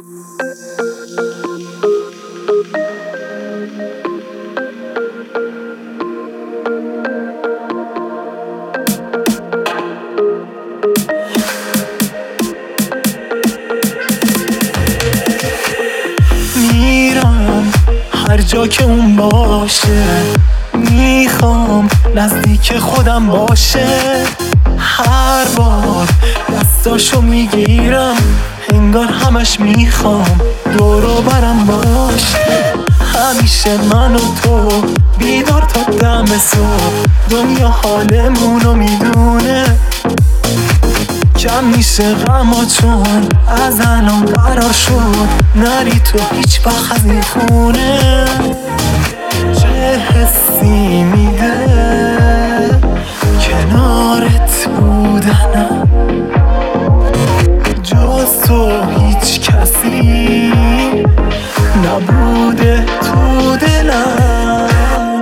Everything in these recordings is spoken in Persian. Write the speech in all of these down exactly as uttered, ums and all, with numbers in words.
میرم هر جا که اون باشه، میخوام نزدیک خودم باشه. هر بار دستاشو میگیرم انگار همش میخوام دورو برم باشه. همیشه من و تو بیدار تا دم صبح، دنیا حالمونو میدونه. کم میشه غما چون از الان قرار شد نری تو هیچ وقت از این خونه. چه حسی میده کنارت بودنم، جز تو هیچ کسی نبوده تو دلم.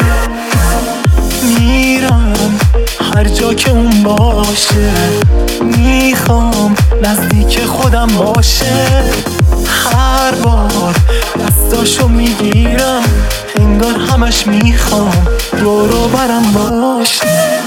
میرم هر جا که اون باشه، میخوام نزدیک خودم باشه. هر بار دستاشو میگیرم انگار همش میخوام دورو برم باشه.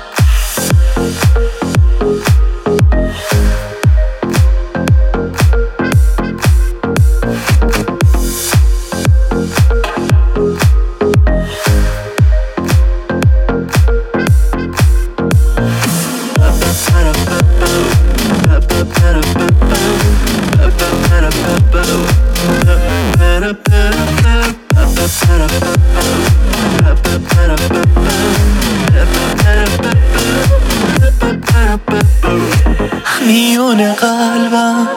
میونه قلبم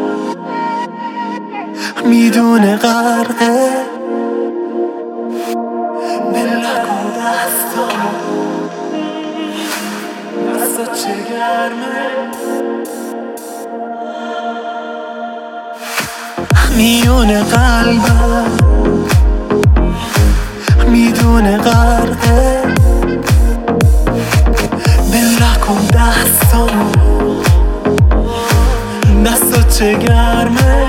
میدونه غرقه، بلک و دستام دستا چه گرمه. میونه قلبم میدونه غرقه، بلک و دستام دستا چه گرمه.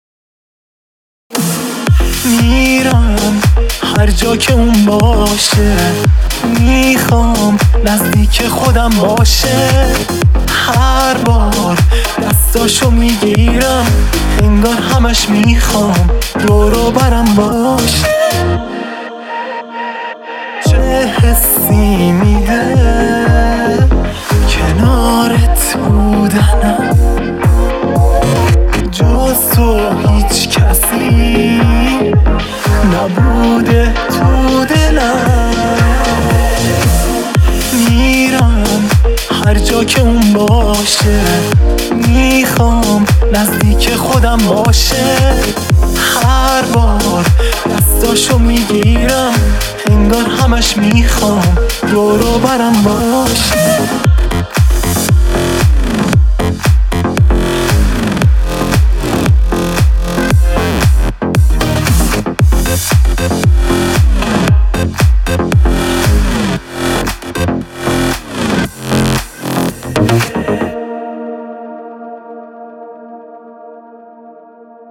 میرم هر جا که اون باشه، میخوام نزدیک خودم باشه. هر بار دستاشو میگیرم انگار همش میخوام دورو برم باشه. چه حسی میده کنارت بودنم، جز تو هیچ کسی نبوده تو دلم. میرم هر جا که اون باشه، میخوام نزدیک خودم باشه. هر بار دستاشو میگیرم انگار همش میخوام دورو برم باشه.